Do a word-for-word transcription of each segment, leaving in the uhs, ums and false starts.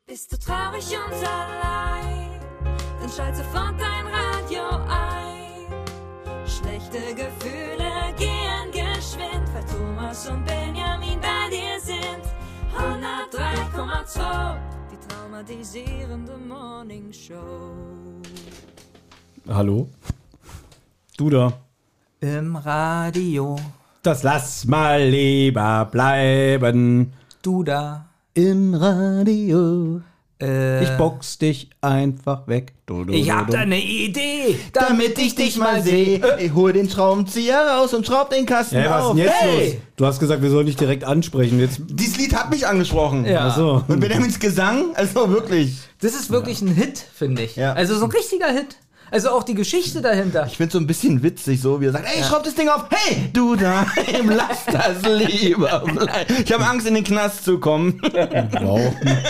Bist du traurig und allein, dann schalt sofort dein Radio ein. Schlechte Gefühle gehen geschwind, weil Thomas und Benjamin bei dir sind. hundertdrei Komma zwei, die traumatisierende Morning Show. Hallo? Du da? Im Radio. Das lass mal lieber bleiben. Du da. Im Radio. Äh, Ich box dich einfach weg. Du, du, ich du, hab du. da eine Idee, Damit ich dich mal sehe. Ich hol den Schraubenzieher raus und schraub den Kasten Hä, was ist auf. denn jetzt Hey! los? Du hast gesagt, wir sollen dich direkt ansprechen. Jetzt. Dieses Lied hat mich angesprochen. Ja. Ach so. Und Benjamins Gesang, also wirklich. Das ist wirklich ein Hit, finde ich. Ja. Also so ein richtiger Hit. Also auch die Geschichte dahinter. Ich find's so ein bisschen witzig, so wie er sagt, ey, schraub das Ding auf. Hey, du da, lass das lieber bleiben. Ich habe Angst, in den Knast zu kommen. Wow.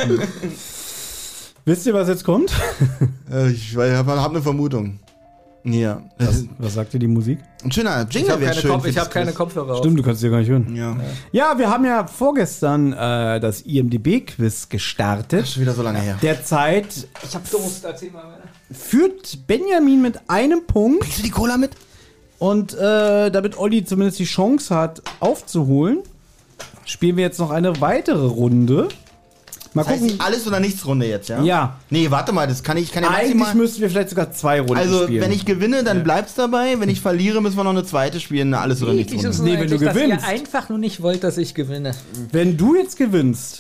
Wisst ihr, was jetzt kommt? Äh, Ich habe hab eine Vermutung. Ja. Was, was sagt dir die Musik? Ein schöner Ich Jingle habe wäre keine, schön. Kopf, für ich das hab keine Quiz. Kopfhörer auf. Stimmt, du kannst dir gar nicht hören. Ja. Ja, wir haben ja vorgestern äh, das I M D B-Quiz gestartet. Schon wieder so lange her. Derzeit Ich hab Durst, erzähl mal. führt Benjamin mit einem Punkt. Bringst du die Cola mit? Und äh, damit Olli zumindest die Chance hat, aufzuholen, spielen wir jetzt noch eine weitere Runde. Mal Das heißt, gucken. die alles oder nichts Runde jetzt, ja? Ja. Nee, warte mal, das kann ich, kann ja Eigentlich maximal... müssten wir vielleicht sogar zwei Runden Also, spielen. wenn ich gewinne, dann bleibt's dabei. Wenn ich verliere, müssen wir noch eine zweite spielen. Eine alles oder nichts Runde. Nee, wenn du dass gewinnst. ihr einfach nur nicht wollt, dass ich gewinne. Wenn du jetzt gewinnst,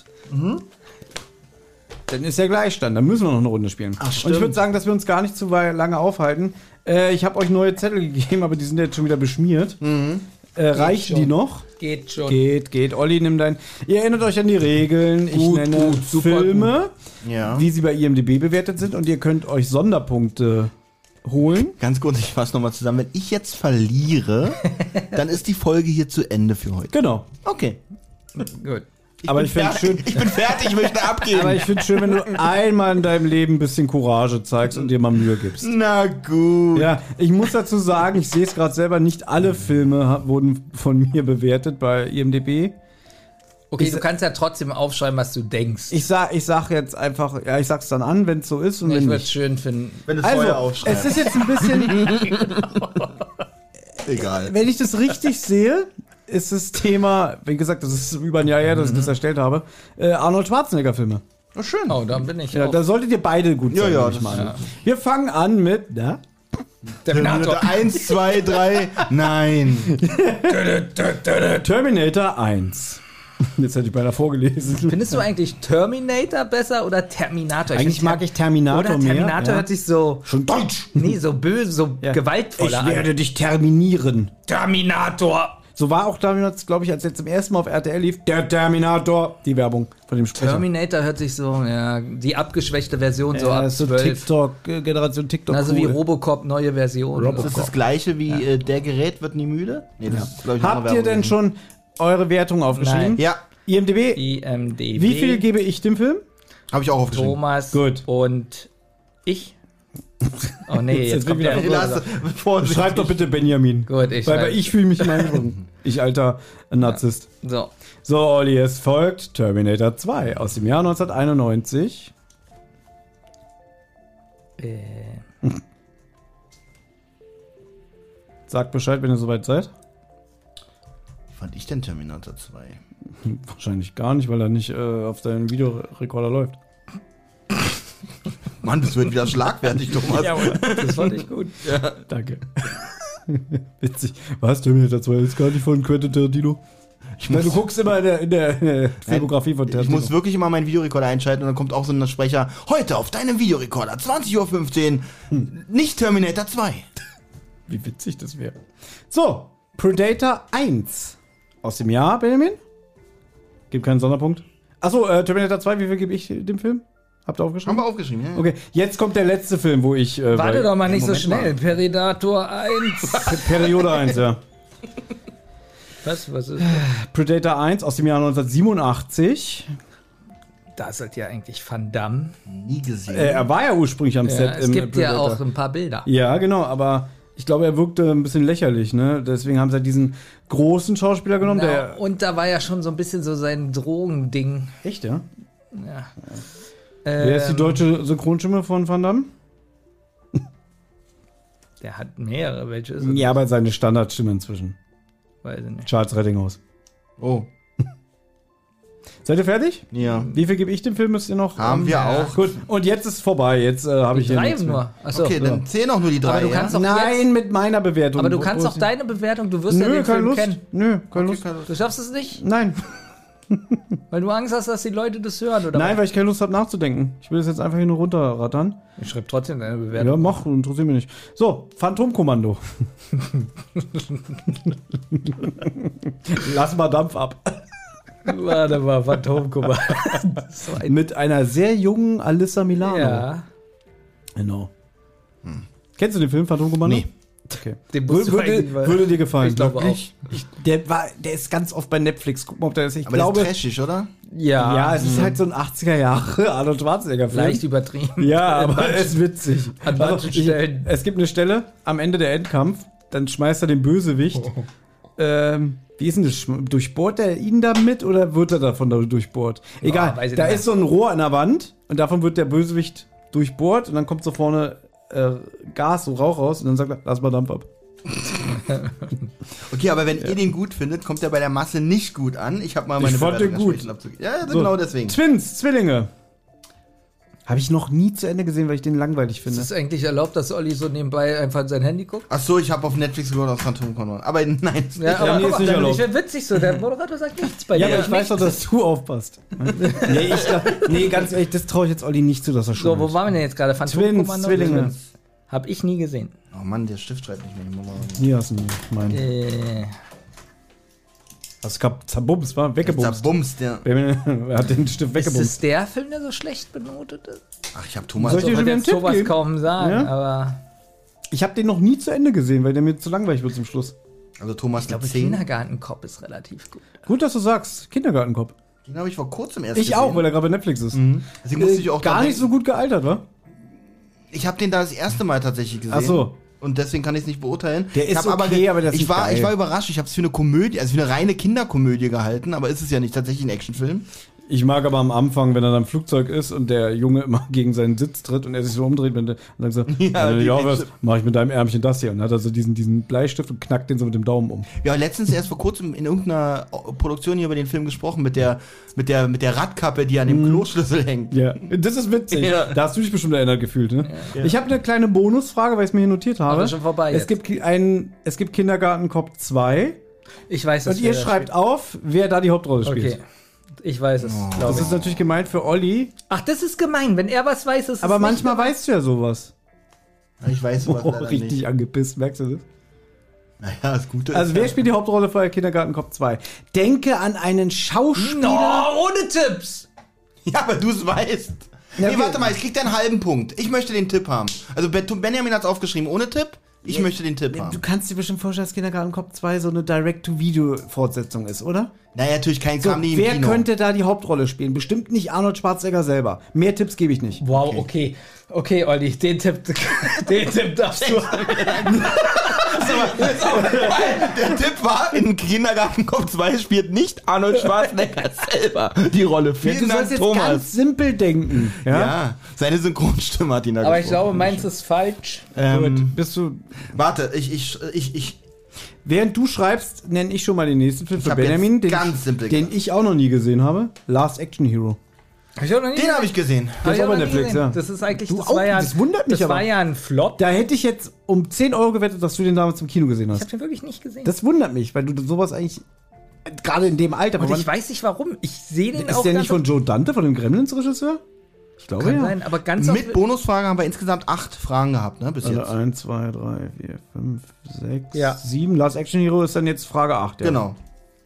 dann ist ja Gleichstand. Dann müssen wir noch eine Runde spielen. Ach, Und ich stimmt. würde sagen, dass wir uns gar nicht zu wei- lange aufhalten. Äh, ich habe euch neue Zettel gegeben, aber die sind jetzt schon wieder beschmiert. Äh, reichen schon. die noch? Geht schon. Geht, geht. Olli, nimm dein... Ihr erinnert euch an die Regeln. Ich Gut, nenne gut, super Filme, Ja. wie sie bei I M D B bewertet sind. Und ihr könnt euch Sonderpunkte holen. Ganz kurz, ich fasse nochmal zusammen. Wenn ich jetzt verliere, dann ist die Folge hier zu Ende für heute. Genau. Okay. Gut. Aber bin ich find's fertig. schön- Ich bin fertig, ich möchte abgeben. Aber ich finde es schön, wenn du einmal in deinem Leben ein bisschen Courage zeigst und dir mal Mühe gibst. Na gut. Ja, ich muss dazu sagen, ich sehe es gerade selber, nicht alle Filme ha- wurden von mir bewertet bei I M D B. Okay, Ich du sa- kannst ja trotzdem aufschreiben, was du denkst. Ich sag, ich sag jetzt einfach, ja, ich sag's dann an, wenn es so ist und ich wenn würde es nicht. schön finden. Wenn du es Also, vorher es aufschreibst. ist jetzt ein bisschen, Egal. wenn ich das richtig sehe, ist das Thema, wie gesagt, das ist über ein Jahr her, dass ich das erstellt habe, äh, Arnold Schwarzenegger-Filme. Oh, schön. Oh, dann bin ich Ja, auch. da solltet ihr beide gut Ja, sein, ja, nehme ich das- mal an. ja. Wir fangen an mit, na? Terminator. Eins, zwei, drei. Nein. Terminator eins. Jetzt hätte ich beinahe vorgelesen. Findest du eigentlich Terminator besser oder Terminator? Eigentlich find mag ich Terminator Oder mehr. Terminator ja. hört sich so, Schon deutsch. nee, so böse, so Ja. gewaltvoller Ich werde dich terminieren. an. Terminator. So war auch damals, glaube ich, als jetzt zum ersten Mal auf R T L lief, der Terminator, die Werbung von dem Sprecher. Terminator hört sich so, ja, die abgeschwächte Version so Ja, ab ist so zwölf. TikTok, äh, Generation TikTok. Also wie cool. Robocop, neue Version. Das ist das gleiche wie äh, der Gerät wird nie müde? Nee, das ist, glaub ich, Habt ihr denn schon eure Wertung aufgeschrieben? Nein. Ja, I M D B, I M D B. wie viel gebe ich dem Film? habe ich auch aufgeschrieben. Thomas Gut. und ich? Oh nee, Jetzt jetzt kommt wieder der auf- Lass, Vorsicht. Schreibt doch bitte Benjamin. Gut, ich Weil, schreib- weil ich fühle mich immer angesprochen. Ich alter Narzisst. So. So, Olli, es folgt Terminator zwei aus dem Jahr neunzehnhunderteinundneunzig. Äh, Sagt Bescheid, wenn ihr soweit seid. Wie fand ich denn Terminator zwei? Wahrscheinlich gar nicht, weil er nicht äh, auf deinem Videorekorder läuft. Mann, das wird wieder schlagfertig, Thomas. das fand ich gut. Danke. Witzig. Was? Terminator zwei ist gar nicht von Quentin Tarantino? Ich Nein, muss, du guckst immer in der, in der äh, Filmografie von ich Tarantino. muss wirklich immer meinen Videorekorder einschalten und dann kommt auch so ein Sprecher. Heute auf deinem Videorekorder, zwanzig Uhr fünfzehn, nicht Terminator zwei. Wie witzig das wäre. So, Predator eins aus dem Jahr, Benjamin? Gibt keinen Sonderpunkt. Achso, äh, Terminator zwei, wie viel gebe ich dem Film? Habt ihr Haben aufgeschrieben? wir aufgeschrieben, ja? ja. Okay, jetzt kommt der letzte Film, wo ich... Äh, Warte weil- doch mal nicht so Moment schnell. mal. Predator eins. Periode eins, ja. Was, was ist das? Predator eins aus dem Jahr neunzehnhundertsiebenundachtzig. Da ist halt ja eigentlich Van Damme. Nie gesehen. Äh, er war ja ursprünglich am Ja, Set. es im gibt ja Predator. auch ein paar Bilder. Ja, genau, aber ich glaube, er wirkte ein bisschen lächerlich, ne? Deswegen haben sie halt diesen großen Schauspieler genommen, Na, der... und da war ja schon so ein bisschen so sein Drogending. Echt, ja? Ja. Ähm, Wer ist die deutsche Synchronstimme von Van Damme? Der hat mehrere. Welche ist es? Ja, aber seine Standardstimme inzwischen. Weiß ich nicht. Charles Rettinghaus. Oh. Seid ihr fertig? Ja. Wie viel gebe ich dem Film? Müsst ihr noch? Haben ähm, wir ja. auch. Gut, und jetzt ist vorbei. Jetzt äh, habe ich Die hier drei nichts mehr. nur. Achso. Okay, dann zählen auch nur die drei. Aber du ja? kannst auch Nein, jetzt, mit meiner Bewertung. aber du Wo- kannst wo auch ist- deine Bewertung, du wirst ja Nö, den keine Film Lust. kennen. Nö, keine Okay, Lust. keine Lust. Du schaffst es nicht, Nein. weil du Angst hast, dass die Leute das hören, oder? Nein, was? weil ich keine Lust habe nachzudenken. Ich will das jetzt einfach hier nur runterrattern. Ich schreibe trotzdem deine Bewertung. Ja, mach, interessiert mich nicht. So, Phantomkommando. Lass mal Dampf ab. Warte mal, Phantomkommando. So ein Mit einer sehr jungen Alyssa Milano. ja, Genau. Kennst du den Film Phantomkommando? Nee. Okay. den musst Würde, du eigentlich mal- würde, würde dir gefallen. Ich glaube Wirklich? Ich, der, war, der ist ganz oft bei Netflix. Guck mal, ob der ist. Ich Aber glaube, das ist trashig, oder? Ja, ja, es ist halt so ein achtziger Jahre Arnold Schwarzenegger Film. leicht übertrieben. Ja, aber es ist witzig. An manchen ich, Stellen. Es gibt eine Stelle am Ende der Endkampf, dann schmeißt er den Bösewicht. Ähm, wie ist denn das? Schm- Durchbohrt er ihn damit oder wird er davon da durchbohrt? Egal, weiß ich da nicht mehr. ist so ein Rohr an der Wand und davon wird der Bösewicht durchbohrt und dann kommt so vorne äh, Gas, so Rauch raus und dann sagt er, lass mal Dampf ab. Okay, aber wenn ihr den gut findet, kommt er bei der Masse nicht gut an. Ich habe mal meine Ich fand den Bewertung gut. entsprechend abzugeben. Ja, ja, So. genau deswegen. Twins, Zwillinge. Habe ich noch nie zu Ende gesehen, weil ich den langweilig Ist finde. es eigentlich erlaubt, dass Olli so nebenbei einfach in sein Handy guckt? Ach so, ich habe auf Netflix gehört aus Phantomkommando. Aber nein. Ja, aber nee, guck ist mal, nicht dann- erlaubt. ich finde witzig so, der Moderator sagt nichts bei Ja, dir. aber ich weiß doch, dass du aufpasst. nee, ich, nee, ganz ehrlich, das traue ich jetzt Olli nicht zu, dass er schon So, wo waren wir denn jetzt gerade? Twins, Zwillinge. Hab ich nie gesehen. Oh Mann, der Stift schreibt nicht mehr. Ich muss mal- Hier hast du ihn, mein. Äh, Das gab zerbumst, war weggebumst. Zerbumst, ja. Er hat den Stift ist weggebumst. es der Film, der so schlecht benotet ist? Ach, ich habe Thomas. Soll ich dir So schon wird einen jetzt Tipp sowas geben? kaum sagen, Ja? aber Ich habe den noch nie zu Ende gesehen, weil der mir zu langweilig wird zum Schluss. Also Thomas ich glaube, mit zehn. Kindergartenkopf ist relativ gut. Gut, dass du sagst. Kindergartenkopf. Den habe ich vor kurzem erst Ich gesehen. auch, weil er gerade bei Netflix ist. Mhm. Deswegen musste ich auch Gar dran nicht so denken. gut gealtert, wa? Ich habe den da das erste Mal tatsächlich gesehen. Ach so. Und deswegen kann ich es nicht beurteilen. Der ich ist hab okay, ge- aber der ist ich nicht war, geil. ich war überrascht. Ich habe es für eine Komödie, also für eine reine Kinderkomödie gehalten, aber ist es ja nicht tatsächlich ein Actionfilm. Ich mag aber am Anfang, wenn er dann im Flugzeug ist und der Junge immer gegen seinen Sitz tritt und er sich so umdreht und dann sagt so, Ja, wenn du die nicht aufhörst, Bleistift. mach ich mit deinem Ärmchen das hier. Und dann hat er so diesen, diesen Bleistift und knackt den so mit dem Daumen um. Ja, letztens erst vor kurzem in irgendeiner Produktion hier über den Film gesprochen mit der mit der mit der Radkappe, die an dem Kloschlüssel hängt. Ja, das ist witzig. Ja. Da hast du dich bestimmt erinnert gefühlt, ne? Ich habe eine kleine Bonusfrage, weil ich es mir hier notiert habe. Aber schon vorbei Es jetzt. gibt ki- einen, es gibt Kindergartenkopf zwei Ich weiß es. und ihr wer da schreibt auf, wer da die Hauptrolle spielt. spielt. Okay. Ich weiß es, Oh. glaube Das ich. ist natürlich gemeint für Olli, Ach, das ist gemein. Wenn er was weiß, ist es aber nicht manchmal gemein. weißt du ja sowas. Ich weiß sowas Oh, leider richtig nicht. angepisst, merkst du das? Naja, das Gute ist Also wer ja- spielt die Hauptrolle für Kindergartenkopf zwei? Denke an einen Schauspieler. No, ohne Tipps. Ja, aber du es weißt. Ja, nee, okay. warte mal, ich krieg dir einen halben Punkt. Ich möchte den Tipp haben. Also Ben- Benjamin hat's aufgeschrieben ohne Tipp. Ich möchte den Tipp Du haben. kannst dir bestimmt vorstellen, dass Kindergartenkopf zwei so eine Direct-to-Video-Fortsetzung ist, oder? Naja, natürlich kein So, kam nie im wer Kino. könnte da die Hauptrolle spielen? Bestimmt nicht Arnold Schwarzenegger selber. Mehr Tipps gebe ich nicht. Wow, okay. Okay, Olli, den Tipp, den Tipp darfst du. Der Tipp war, in Kindergartenkopf zwei spielt nicht Arnold Schwarzenegger selber die Rolle. Ja, Vielen du Dank, sollst jetzt Thomas. ganz simpel denken. Ja? Ja? seine Synchronstimme hat ihn da Aber ich glaube, gesprochen. meins ist falsch. Ähm, Gut, bist du. Warte, ich, ich, ich, ich, Während du schreibst, nenne ich schon mal den nächsten Film Ich für hab Benjamin, jetzt den, ganz simpel den ich auch noch nie gesehen habe. Last Action Hero. Hab ich auch noch nie den habe ich gesehen. Hab ist ich auch bei noch nie Netflix, gesehen. ja. Das ist eigentlich, Du das auch? war ja, Das wundert mich das aber. war ja ein Flop. Da hätte ich jetzt um zehn Euro gewettet, dass du den damals im Kino gesehen Ich hast. habe den wirklich nicht gesehen. Das wundert mich, weil du sowas eigentlich gerade in dem Alter. Und wo ich man- weiß nicht warum. Ich sehe den ist auch der ganz nicht von Joe Dante, von dem Gremlins-Regisseur? Ich glaube kann ja. sein, aber ganz Mit oft- Bonusfragen haben wir insgesamt acht Fragen gehabt, ne, bis Also jetzt. eins, zwei, drei, vier, fünf, sechs, Ja. sieben. Last Action Hero ist dann jetzt Frage acht. Ja. Genau.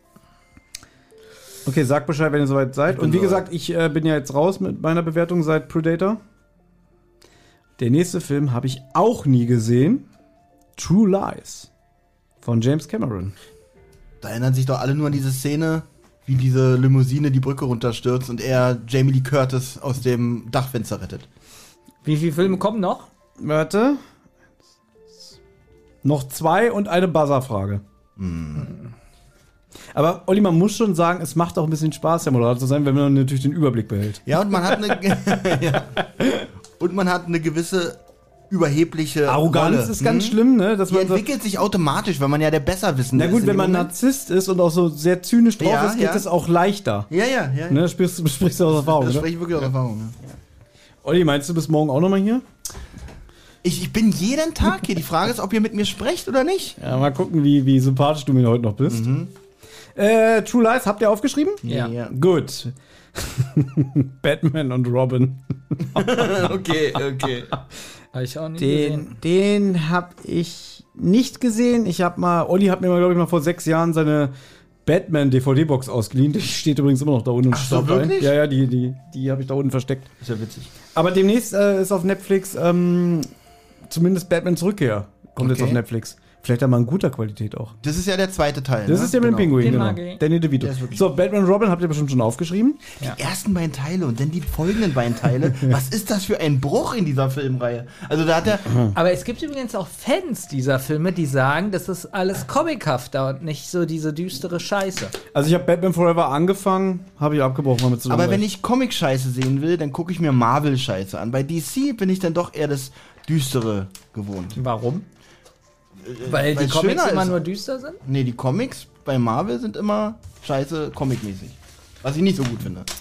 Okay, sag Bescheid, wenn ihr soweit seid. bin Und wie soweit. gesagt, ich äh, bin ja jetzt raus mit meiner Bewertung seit Predator. Der nächste Film habe ich auch nie gesehen. True Lies von James Cameron. Da erinnern sich doch alle nur an diese Szene, wie diese Limousine die Brücke runterstürzt und er Jamie Lee Curtis aus dem Dachfenster rettet. Wie viele Filme kommen noch? Warte. Noch zwei und eine Buzzer-Frage. Aber Olli, man muss schon sagen, es macht auch ein bisschen Spaß, der Moderator zu sein, wenn man natürlich den Überblick behält. Ja, und man hat eine, ja. Und man hat eine gewisse überhebliche Arroganz Rolle. ist ganz Hm? schlimm, ne? Dass Die man so, entwickelt sich automatisch, weil man ja der Besserwissende na ist. gut, in wenn dem man Moment. Narzisst ist und auch so sehr zynisch drauf Ja, ist, geht ja. es auch leichter. Ja, ja, ja. Ne? Sprichst, du- sprichst du aus Erfahrung, Das ne? spreche ich wirklich aus Erfahrung. Ja. Olli, meinst du bis morgen auch nochmal hier? Ich, ich bin jeden Tag hier. Die Frage ist, ob ihr mit mir sprecht oder nicht. Ja, mal gucken, wie, wie sympathisch du mir heute noch bist. Mhm. Äh, True Lies, habt ihr aufgeschrieben? Ja. Gut. Batman und Robin. Okay, okay. Habe ich auch nicht gesehen. Den, den hab ich nicht gesehen. Ich hab mal, Olli hat mir mal, glaube ich, mal vor sechs Jahren seine Batman-D V D-Box ausgeliehen. Die steht übrigens immer noch da unten und Ach so, staubt ein. wirklich? Ja, ja, die, die, die habe ich da unten versteckt. Ist ja witzig. Aber demnächst äh, ist auf Netflix ähm, zumindest Batmans Rückkehr. Kommt Okay. jetzt auf Netflix. Vielleicht dann mal in guter Qualität auch. Das ist ja der zweite Teil. Das ne? ist der mit dem Genau. Pinguin, Den genau. mag ich. Danny DeVito. Der ist wirklich- So, Batman und Robin habt ihr bestimmt schon aufgeschrieben. Die ersten beiden Teile und dann die folgenden beiden Teile. Was ist das für ein Bruch in dieser Filmreihe? Also da hat er... Aber es gibt übrigens auch Fans dieser Filme, die sagen, das ist alles comichafter und nicht so diese düstere Scheiße. Also ich habe Batman Forever angefangen, habe ich abgebrochen, weil mir zu Aber langweilig. wenn ich Comic-Scheiße sehen will, dann gucke ich mir Marvel-Scheiße an. Bei D C bin ich dann doch eher das Düstere gewohnt. Warum? Weil die weil's Comics schöner immer ist. nur düster sind? Nee, die Comics bei Marvel sind immer scheiße Comic-mäßig. Was ich nicht so gut finde.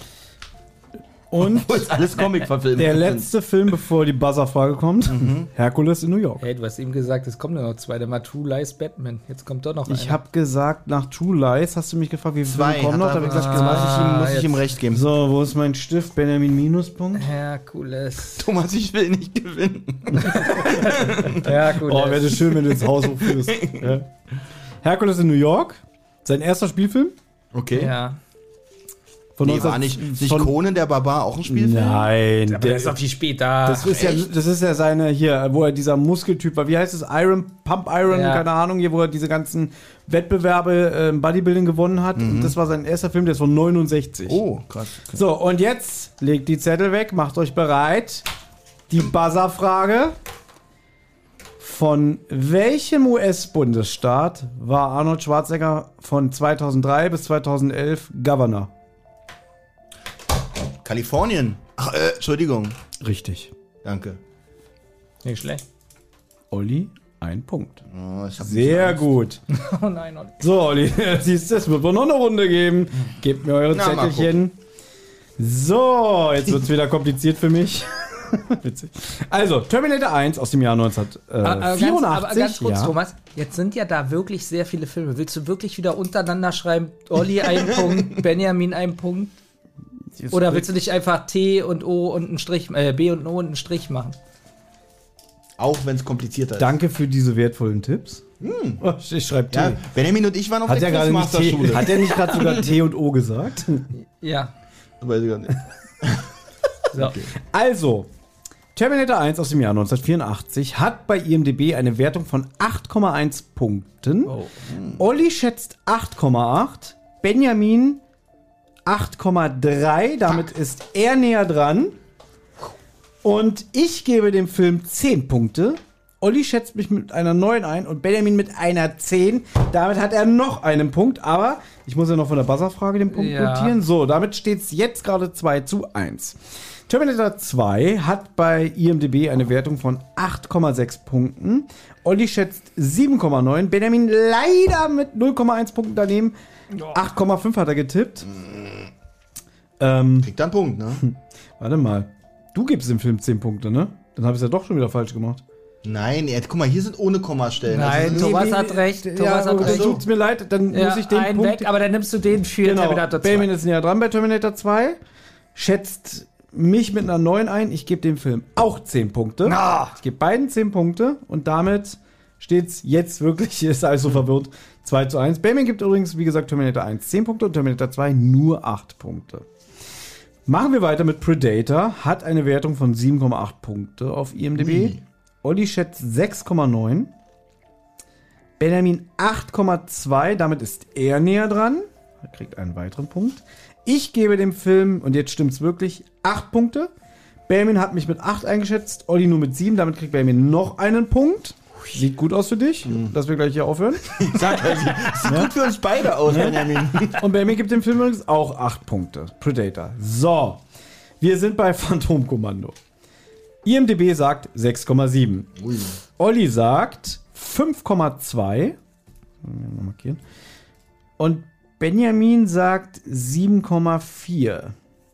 Und Wo ist alles Comic-verfilmt? der letzte Film, bevor die Buzzer-Frage kommt, Herkules in New York. Hey, du hast eben gesagt, es kommen nur noch zwei. Der mal True Lies Batman. Jetzt kommt doch noch Ich einer. habe gesagt, nach True Lies hast du mich gefragt, wie viele Zwei. Filme kommen noch? Da habe ich gesagt, das muss ich ihm, muss ich jetzt- ihm recht geben. so, wo ist mein Stift? Benjamin Minuspunkt. Herkules. Thomas, ich will nicht gewinnen. Herkules. Oh, wäre das schön, wenn du ins Haus hochführst. Ja. Herkules in New York. Sein erster Spielfilm. Okay. Ja. Von Nee, neunzehn war nicht, nicht von- Conan der Barbar auch ein Spielfilm? Nein, Aber der ist doch viel später. das ist ja, das ist ja seine hier, wo er dieser Muskeltyp war. Wie heißt es? Iron, Pump Iron, Ja. keine Ahnung, hier, wo er diese ganzen Wettbewerbe äh, im Bodybuilding gewonnen hat. Und das war sein erster Film, der ist von neunundsechzig. Oh, krass. Okay. So, und jetzt legt die Zettel weg, macht euch bereit. Die Buzzer-Frage. Von welchem U S-Bundesstaat war Arnold Schwarzenegger von zweitausenddrei bis zweitausendelf Governor? Kalifornien. Ach, äh, Entschuldigung. Richtig. Danke. Nicht schlecht. Olli, ein Punkt. Oh, ich hab Sehr Angst. gut. Oh nein, Olli. So, Olli, siehst du, es wird wohl noch eine Runde geben. Gebt mir eure Na, mal Zettelchen. So, jetzt wird es wieder kompliziert für mich. Witzig. Also, Terminator eins aus dem Jahr Aber, aber, ganz, neunzehnhundertvierundachtzig. aber ganz kurz, ja. Thomas, jetzt sind ja da wirklich sehr viele Filme. Willst du wirklich wieder untereinander schreiben, Olli ein Punkt, Benjamin ein Punkt? Jetzt Oder wird- willst du nicht einfach T und O und einen Strich, äh, B und O und einen Strich machen? Auch wenn es komplizierter ist. Danke für diese wertvollen Tipps. Oh, ich schreibe T. Ja, Benjamin und ich waren auf Hat der er gerade nicht T, Quizmaster-Schule. hat er nicht gerade sogar T und O gesagt? Ja. Weiß ich gar nicht. So. Also, Terminator eins aus dem Jahr neunzehnhundertvierundachtzig hat bei I M D B eine Wertung von acht Komma eins Punkten. Oh. Olli schätzt acht Komma acht, Benjamin acht Komma drei, damit ist er näher dran. Und ich gebe dem Film zehn Punkte. Olli schätzt mich mit einer neun ein und Benjamin mit einer zehn. Damit hat er noch einen Punkt, aber ich muss ja noch von der Buzzer-Frage den Punkt Ja. notieren. So, damit steht es jetzt gerade zwei zu eins. Terminator zwei hat bei I M D B eine Wertung von acht Komma sechs Punkten. Olli schätzt sieben Komma neun. Benjamin leider mit null Komma eins Punkten daneben. acht Komma fünf hat er getippt. Ähm, Kriegt da einen Punkt, ne? warte mal. Du gibst dem Film zehn Punkte, ne? Dann habe ich es ja doch schon wieder falsch gemacht. Nein, er, guck mal, hier sind ohne Kommastellen. Nein, Also, Thomas hat recht. Thomas ja, hat aber recht. dann tut's mir leid, dann Ja, muss ich den einen Punkt... weg, aber dann nimmst du den für genau, Terminator zwei. Benjamin ist näher dran bei Terminator zwei. Schätzt mich mit einer neun ein. Ich gebe dem Film auch zehn Punkte. Ah. Ich gebe beiden zehn Punkte und damit steht's jetzt wirklich, ist alles so verwirrt, zwei zu eins. Benjamin gibt übrigens, wie gesagt, Terminator eins zehn Punkte und Terminator zwei nur acht Punkte. Machen wir weiter mit Predator. Hat eine Wertung von sieben Komma acht Punkte auf I M D B. Ui. Olli schätzt sechs Komma neun. Benjamin acht Komma zwei. Damit ist er näher dran. Er kriegt einen weiteren Punkt. Ich gebe dem Film, und jetzt stimmt's wirklich, acht Punkte. Benjamin hat mich mit acht eingeschätzt. Olli nur mit sieben. Damit kriegt Benjamin noch einen Punkt. Sieht gut aus für dich, dass wir gleich hier aufhören. Sag mal, sieht gut für uns beide aus, Benjamin. Und Benjamin gibt dem Film übrigens auch acht Punkte. Predator. So, wir sind bei Phantomkommando. I M D B sagt sechs Komma sieben. Olli sagt fünf Komma zwei. Markieren. Und Benjamin sagt sieben Komma vier.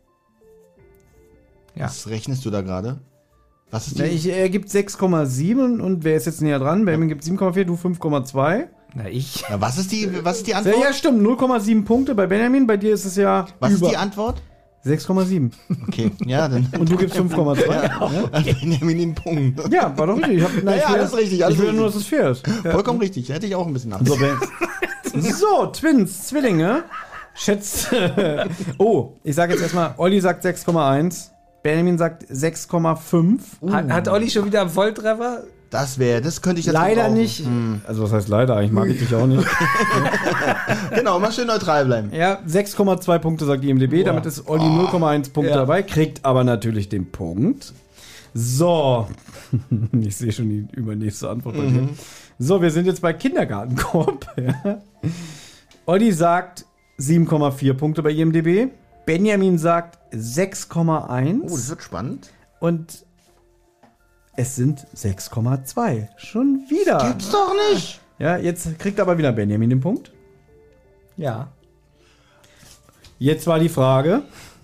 Ja. Was rechnest du da gerade? Was ist die? Ja, ich, er gibt sechs Komma sieben und wer ist jetzt näher dran? Benjamin gibt sieben Komma vier, du fünf Komma zwei. Na, ich. Ja, was ist die, was ist die Ja, Antwort? ja, stimmt, null Komma sieben Punkte bei Benjamin, bei dir ist es ja Was über ist die Antwort? sechs Komma sieben. Okay, ja, dann. Und du gibst fünf Komma zwei. Ja, An Benjamin den Punkt. ja, war doch richtig. Ich hab, nein, Ja, ich will, alles richtig, alles ich will richtig. nur, dass es fair ist. Ja. Vollkommen richtig. Hätte ich auch ein bisschen nach. So, Ben. So, Twins, Zwillinge. Schätzt. Oh, ich sage jetzt erstmal, Olli sagt sechs Komma eins. Benjamin sagt sechs Komma fünf. Hat, hat Olli schon wieder einen Volltreffer? Das wäre, das könnte ich jetzt Leider gebrauchen. nicht. Also, was heißt leider? Eigentlich mag ich dich auch nicht. Genau, mal schön neutral bleiben. Ja, sechs Komma zwei Punkte sagt I M D B. Damit ist Olli null Komma eins Punkte Ja. dabei, kriegt aber natürlich den Punkt. So. Ich sehe schon die übernächste Antwort bei dir. So, wir sind jetzt bei Kindergartenkorb. Ja. Olli sagt sieben Komma vier Punkte bei I M D B. Benjamin sagt sechs Komma eins. Oh, das wird spannend. Und es sind sechs Komma zwei. Schon wieder. Gibt's doch nicht. Ja, jetzt kriegt aber wieder Benjamin den Punkt. Ja. Jetzt war die Frage.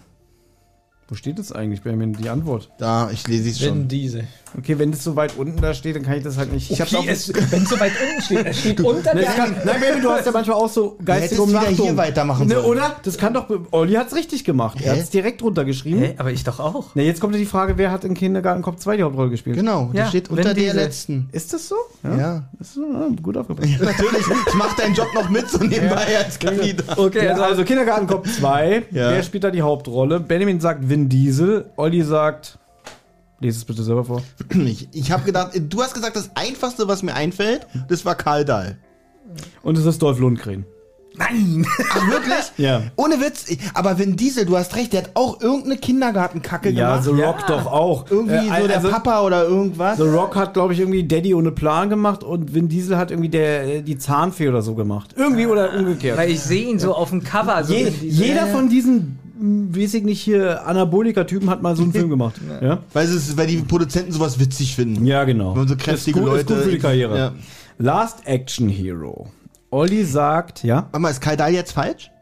Wo steht es eigentlich, Benjamin, die Antwort? Da, ich lese es Vin schon. Diesel. Okay, wenn das so weit unten da steht, dann kann ich das halt nicht. Ich hab's Okay, auch es, wenn es so weit unten steht, es steht unter Ne, der das kann, nein, Benjamin, du hast ja manchmal auch so geistige hättest wieder Umnachtung. hier weitermachen Ne, sollen. oder? Das kann doch. Olli hat's richtig gemacht. Er Hä? hat's direkt runtergeschrieben. Hä? Aber ich doch auch. Ne, jetzt kommt die Frage, wer hat in Kindergarten Cop zwei die Hauptrolle gespielt? Genau, Ja, das steht Vin unter der Diesel. letzten. Ist das so? Ja. Das ist so, ah, gut aufgepasst. Natürlich, ich mach deinen Job noch mit, so nebenbei als Kandidat. Okay, also, also Kindergarten Cop zwei. Ja. Wer spielt da die Hauptrolle? Benjamin sagt Vin Diesel. Olli sagt. Lies es bitte selber vor. Ich, ich habe gedacht, du hast gesagt, das Einfachste, was mir einfällt, das war Karl Dahl. Und es ist Dolph Lundgren. Nein! Ach, wirklich? Ja. Ohne Witz, aber Vin Diesel, du hast recht, der hat auch irgendeine Kindergartenkacke Ja, gemacht. The Rock Ja. doch auch. Irgendwie Äh, so der also, Papa oder irgendwas. The Rock hat, glaube ich, irgendwie Daddy ohne Plan gemacht und Vin Diesel hat irgendwie der, die Zahnfee oder so gemacht. Irgendwie oder umgekehrt. Weil ich sehe ihn so auf dem Cover. So Je, Vin Diesel. jeder von diesen, mh, weiß ich nicht, hier Anabolika-Typen hat mal so einen Film gemacht. Ja, Weil, es, weil die Produzenten sowas witzig finden. ja genau. Und so kräftige ist gut, Leute. Ist gut für die Karriere. Ja. Last Action Hero. Olli sagt, ja, Warte mal, ist Karl Dahl jetzt falsch?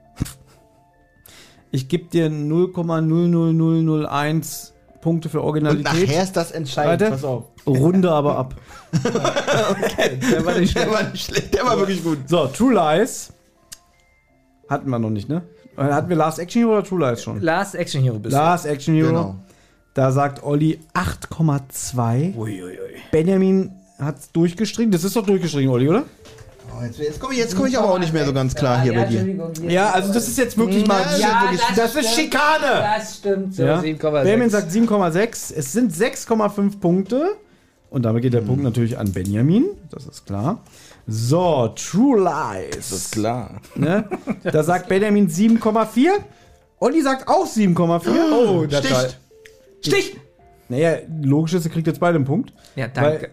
ich gebe dir null Komma null null null null eins Punkte für Und Originalität. nachher ist das entscheidend. Warte. Pass auf. Runde aber ab. Der war nicht Der war nicht schlecht, der war wirklich gut. So, True Lies. Hatten wir noch nicht, ne? Hatten wir Last Action Hero oder True Lies schon? Last Action Hero bist Last Action Hero. Genau. Da sagt Olli acht Komma zwei. du. Uiuiui. Benjamin hat's durchgestrichen. Das ist doch durchgestrichen, Olli, oder? Oh, jetzt jetzt komme ich, jetzt komm ich aber auch nicht mehr so ganz klar hier bei dir. Ja, also das ist jetzt wirklich mal. Ja, wirklich, das, ist Schikane! Das stimmt. So, Ja. sieben Komma sechs. Benjamin sagt sieben Komma sechs. Es sind sechs Komma fünf Punkte. Und damit geht der Punkt natürlich an Benjamin. Das ist klar. So, True Lies. klar. Ne? Da sagt Benjamin sieben Komma vier. Olli sagt auch sieben Komma vier. Oh, das ist toll. Sticht! Stich! Naja, logisch ist, ihr kriegt jetzt beide einen Punkt. Ja, danke.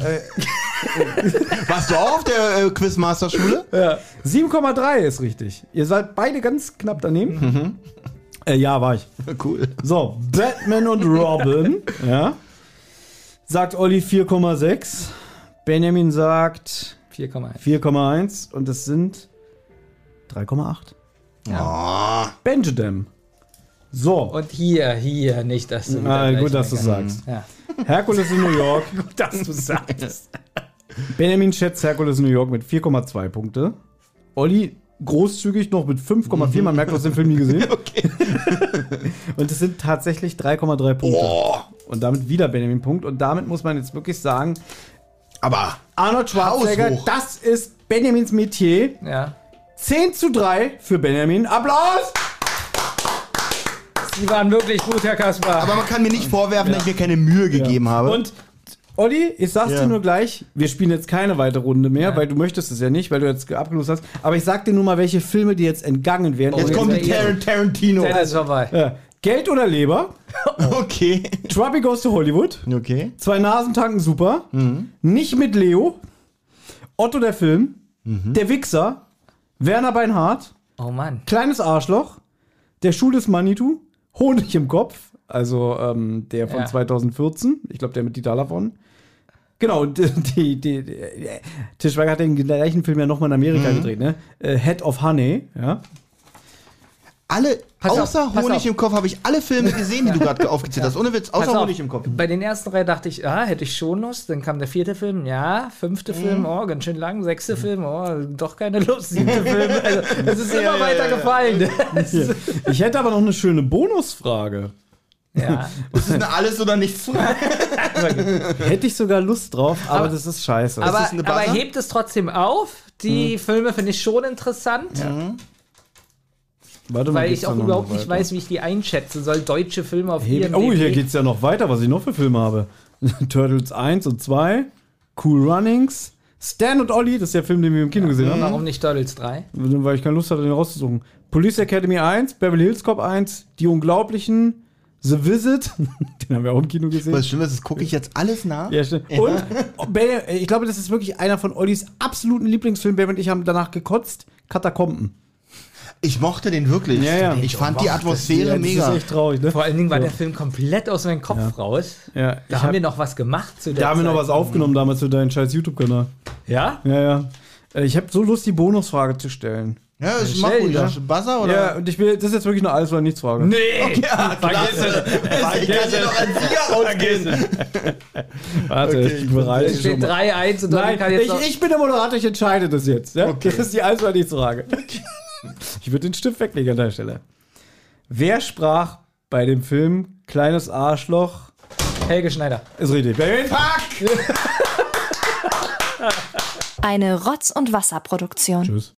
Warst du auch auf der äh, Quizmaster-Schule? Ja. sieben Komma drei ist richtig. Ihr seid beide ganz knapp daneben. Mhm. Äh, ja, war ich. Cool. So, Batman und Robin. Ja. Sagt Olli vier Komma sechs. Benjamin sagt vier Komma eins. vier Komma eins. Und es sind drei Komma acht. Oh. Benjadam. So. Und hier, hier, nicht, dass du. wieder Ah, gleich gut, dass du meckern. sagst. Ja. Herkules in New York. Gut, dass du sagst. Benjamin schätzt Herkules in New York mit vier Komma zwei Punkte. Olli großzügig noch mit fünf Komma vier. Man merkt, du hast den Film nie gesehen. Okay. Und es sind tatsächlich drei Komma drei Punkte. Oh. Und damit wieder Benjamin Punkt. Und damit muss man jetzt wirklich sagen, Aber Arnold Schwarzenegger, Haushoch. das ist Benjamins Metier. Ja. zehn zu drei für Benjamin. Applaus! Die waren wirklich gut, Herr Kaspar. Aber man kann mir nicht vorwerfen, dass ich mir keine Mühe gegeben habe. Und Olli, ich sag's Ja. dir nur gleich, wir spielen jetzt keine weitere Runde mehr, Ja. weil du möchtest es ja nicht, weil du jetzt abgelost hast. Aber ich sag dir nur mal, welche Filme dir jetzt entgangen wären. jetzt Und kommt ja, die ja. Tar Tarantino. Zeit ist vorbei. Ja, Geld oder Leber, Okay. Truppy Goes to Hollywood, Okay. Zwei Nasen tanken super, Nicht mit Leo, Otto der Film, Der Wichser, Werner Beinhardt, Oh Mann. Kleines Arschloch, Der Schuh des Manitou, Honig im Kopf, also ähm, der von Ja. zweitausendvierzehn, ich glaube der mit Dieter Lavon. Genau, und die, die, die, die Til Schweiger hat den gleichen Film ja nochmal in Amerika gedreht, ne? Äh, Head of Honey, ja. Alle, Pass auf, außer pass Honig auf. im Kopf, habe ich alle Filme gesehen, die du gerade aufgezählt hast. Ohne Witz, Pass außer auf, Honig im Kopf. Bei den ersten drei dachte ich, ah, hätte ich schon Lust. Dann kam der vierte Film, ja. Fünfte Film, oh, ganz schön lang. Sechste Film, oh, doch keine Lust. Siebte Film, also es ist immer weiter gefallen. Hier. Ich hätte aber noch eine schöne Bonusfrage. Ja. Das ist eine Alles- oder Nichts-Frage. Hätte ich sogar Lust drauf, aber, Aber- das ist scheiße. Aber, ist eine aber Buzzer? hebt es trotzdem auf. Die Filme finde ich schon interessant, Warte mal, weil geht's ich da auch noch überhaupt weiter? nicht weiß, wie ich die einschätzen soll. Deutsche Filme auf Heb- ihren Oh, hier geht's ja noch weiter, was ich noch für Filme habe. Turtles eins und zwei, Cool Runnings, Stan und Ollie, das ist der Film, den wir im Kino gesehen haben. Warum nicht Turtles drei? Weil ich keine Lust hatte, den rauszusuchen. Police Academy eins, Beverly Hills Cop eins, Die Unglaublichen, The Visit, den haben wir auch im Kino gesehen. Was schön ist, das gucke ich jetzt alles nach. Ja, stimmt. Und Ben- ich glaube, das ist wirklich einer von Ollis absoluten Lieblingsfilmen. Ben und ich haben danach gekotzt. Katakomben. Ich mochte den wirklich. Ja, ja. Ich fand die Atmosphäre Ja, das mega. ist echt traurig, ne? Vor allen Dingen war So. der Film komplett aus meinem Kopf raus. Ja, Da ich haben hab- wir noch was gemacht zu der Da haben wir noch Zeit. was aufgenommen damals für deinen scheiß YouTube-Kanal. Ja? Ja, ja. Äh, Ich habe so Lust, die Bonusfrage zu stellen. Ja, das Stell macht die ruhig. doch. Ja. Buzzer oder? Ja, und ich will, das ist jetzt wirklich eine Alles- oder Nichts-Frage. Nee! Ja, klasse. Ich kann dir noch einen Sieger rausgehen. Warte, Okay, ich bereite Es mich steht schon mal. drei eins und dann Nein, kann jetzt ich, noch ich bin der Moderator, ich entscheide das jetzt. Ja? Das ist die Alles- oder Nichts-Frage. Ich würde den Stift weglegen an der Stelle. Wer sprach bei dem Film Kleines Arschloch? Helge Schneider. Ist richtig. Fuck! Eine Rotz- und Wasserproduktion. Tschüss.